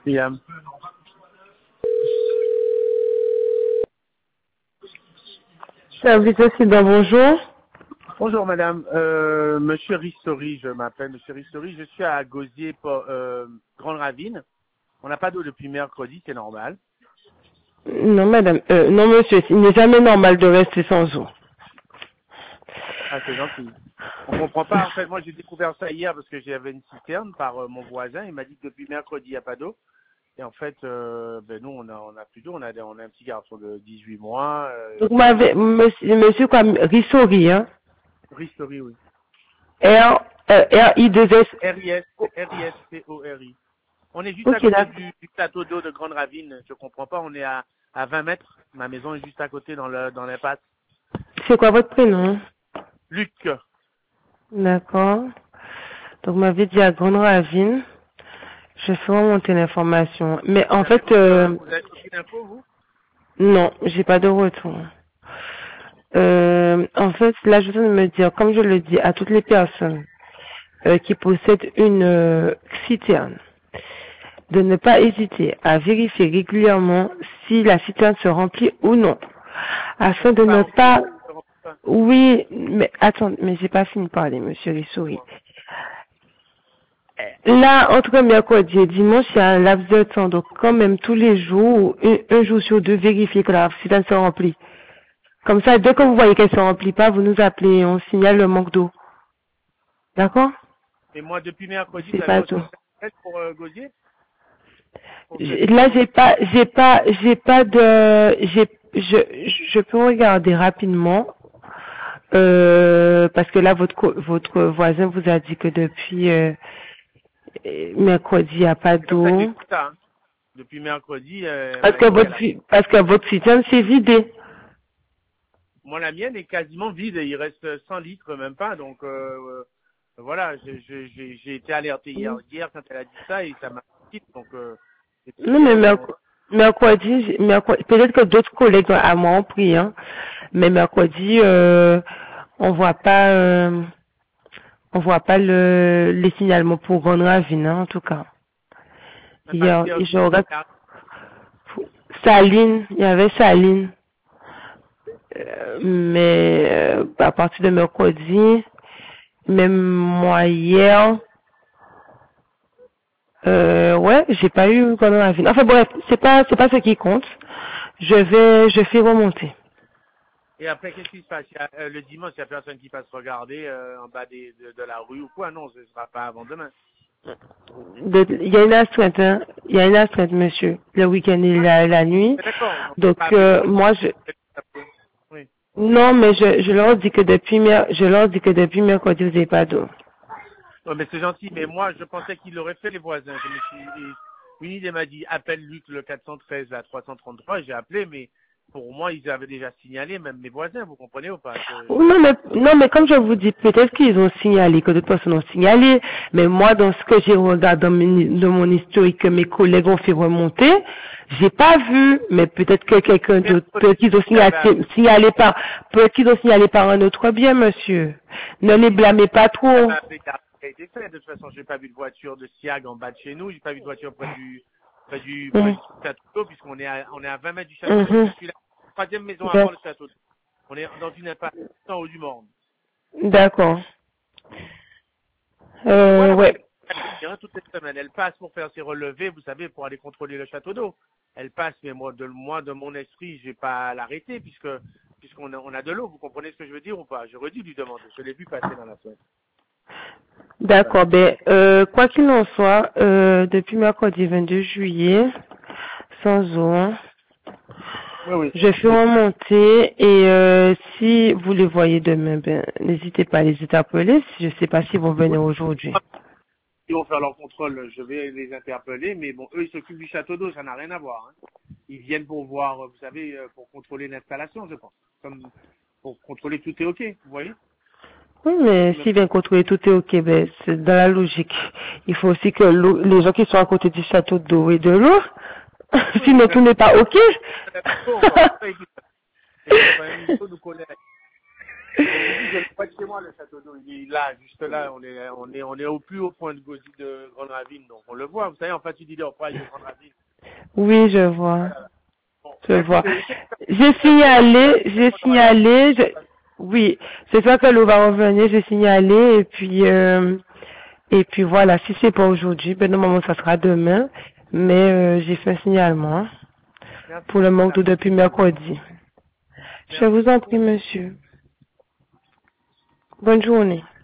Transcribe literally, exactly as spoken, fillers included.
William. Service Occident, bonjour. Bonjour madame, euh, monsieur Ristori, je m'appelle monsieur Ristori, je suis à Gosier, pour, euh, Grande Ravine. On n'a pas d'eau depuis mercredi, c'est normal. Non, madame, euh, non, monsieur, il n'est jamais normal de rester sans eau. Ah, c'est gentil. On comprend pas, en fait, moi j'ai découvert ça hier parce que j'avais une citerne par euh, mon voisin, il m'a dit que depuis mercredi il n'y a pas d'eau. Et en fait, euh, ben nous on a, on a plus d'eau, on a, on a un petit garçon de dix-huit mois. Euh, Donc, vous m'avez, monsieur, monsieur quoi, Ristori, hein? Ristori, oui. R, euh, R, I, deux S. R I S, R I S T O R I. On est juste à Ok, côté d'accord. du, du plateau d'eau de Grande Ravine. Je comprends pas. On est à, à vingt mètres. Ma maison est juste à côté dans le, dans l'impasse. C'est quoi votre prénom? Luc. D'accord. Donc, vous m'avez dit à Grande Ravine. Je fais remonter l'information. Mais en Vous avez, fait, euh, vous avez aucune info, vous? non, j'ai pas de retour. Euh, en fait, là, je viens de me dire, comme je le dis à toutes les personnes euh, qui possèdent une euh, citerne, de ne pas hésiter à vérifier régulièrement si la citerne se remplit ou non, afin de ne pas... Oui, mais attends, mais j'ai pas fini de parler, monsieur Rissouri. Là, entre mercredi et dimanche, il y a un laps de temps, donc quand même tous les jours, un, un jour sur deux, vérifiez que la citerne se remplit. Comme ça, dès que vous voyez qu'elle ne se remplit pas, vous nous appelez et on signale le manque d'eau. D'accord? Et moi, depuis mercredi, C'est vous avez pas reçu tout. une lettre pour euh, Gosier? Pour ce J- Là, numéro? j'ai pas, j'ai pas, j'ai pas de, j'ai, je, je peux regarder rapidement, euh, parce que là, votre, co- votre voisin vous a dit que depuis euh, euh, mercredi, il n'y a pas C'est comme ça que j'ai d'eau, tout ça. Hein. Depuis mercredi, euh, elle parce m'a que dit qu'elle votre, a... fi- parce que votre citerne s'est vidée. Moi, la mienne est quasiment vide. Il reste cent litres, même pas. Donc, euh, euh, voilà, j'ai j'ai- j'ai- j'ai été alerté hier, hier quand elle a dit ça et ça m'a dit. Donc, euh, depuis Non, mais hier, on... merc- mercredi, j'ai- mercredi, peut-être que d'autres collègues à moi ont pris, hein, mais mercredi, euh, on voit pas, euh, on voit pas le, les signalements pour Grande Ravine, hein, en tout cas. à Hier, partir je du... regarde Saline, il y avait Saline, euh, mais euh, à partir de mercredi, même moi hier, euh, ouais, j'ai pas eu Grande Ravine. Enfin bref, c'est pas, c'est pas ce qui compte. Je vais, je fais remonter. Et après, qu'est-ce qui se passe? Il y a, euh, le dimanche, il n'y a personne qui passe regarder euh, en bas des, de, de la rue ou quoi? Non, ce ne sera pas avant demain. De- Il y a une astreinte, hein. Il y a une astreinte, monsieur, le week-end et Ah, la, la nuit. d'accord, donc c'est Donc, pas euh, mercredi. moi, je, Oui. non, mais je, je leur dis que depuis, mer- je leur dis que depuis mercredi, vous n'avez pas d'eau. Ouais, mais c'est gentil, mais moi, je pensais qu'il l'aurait fait, les voisins. Je me suis... et Winnie elle m'a dit, appelle Luc le quatre cent treize à trois cent trente-trois. J'ai appelé, mais pour moi, ils avaient déjà signalé, même mes voisins, vous comprenez ou pas? Je- Oh, Non mais, non, mais comme je vous dis, peut-être qu'ils ont signalé, que d'autres personnes ont signalé, mais moi, dans ce que j'ai regardé dans, mon dans mon historique que mes collègues ont fait remonter, j'ai pas vu, mais peut-être que quelqu'un d'autre, peut-être qu'ils ont signalé, signalé par, peut-être qu'ils ont signalé par un autre bien, monsieur. Ne les blâmez pas trop. Ça a été fait. De toute façon, j'ai pas vu de voiture de Siag en bas de chez nous. J'ai pas vu de voiture près du, près du, près Mhm. du château d'eau, puisqu'on est à, on est à vingt mètres du château d'eau. Je Mhm. suis la troisième maison avant D'ac- le château d'eau. On est dans une impasse en haut du monde. D'accord. Donc Euh, voilà, moi, ouais. je hein, toutes les semaines, elle passe pour faire ses relevés, vous savez, pour aller contrôler le château d'eau. Elle passe, mais moi, de, moi, de mon esprit, je vais pas l'arrêter, puisque, puisqu'on a, on a de l'eau. Vous comprenez ce que je veux dire ou pas? J'aurais dû lui demander. Je l'ai vu passer dans la semaine. Voilà. D'accord. Ben, euh, quoi qu'il en soit, euh, depuis mercredi vingt-deux juillet, sans eau, hein, Oui, oui. je fais remonter et euh, si vous les voyez demain, ben, n'hésitez pas à les interpeller. Je ne sais pas s'ils vont venir aujourd'hui. Ils vont faire leur contrôle, je vais les interpeller, mais bon, eux, ils s'occupent du château d'eau, ça n'a rien à voir. Hein. Ils viennent pour voir, vous savez, euh, pour contrôler l'installation, je pense. Comme pour contrôler que tout est OK, vous voyez? Oui, mais Même- s'ils viennent contrôler tout est ok, ben, c'est dans la logique. Il faut aussi que l'eau- les gens qui sont à côté du château d'eau et de l'eau, Oui, sinon mais tout n'est pas ok. on va pas écouter. Il faut quand même il faut nous connaître. Je le vois de chez moi, le château d'eau. Il est là, juste là. On est, on est, on est au plus haut point de Gauzy de Grande Ravine. Donc, on le voit. Vous savez, en fait, tu dis, on parle de Grande Ravine. Oui, je vois. Bon, Je bah, vois. écoutez, J'ai signalé, j'ai signalé, je- oui, c'est toi que l'eau va revenir, j'ai signalé, et puis, euh, et puis voilà, si c'est pas aujourd'hui, ben normalement ça sera demain, mais euh, j'ai fait un signalement merci pour le beaucoup, manque d'eau madame. depuis mercredi. Je Merci vous en beaucoup. prie, monsieur. Bonne journée.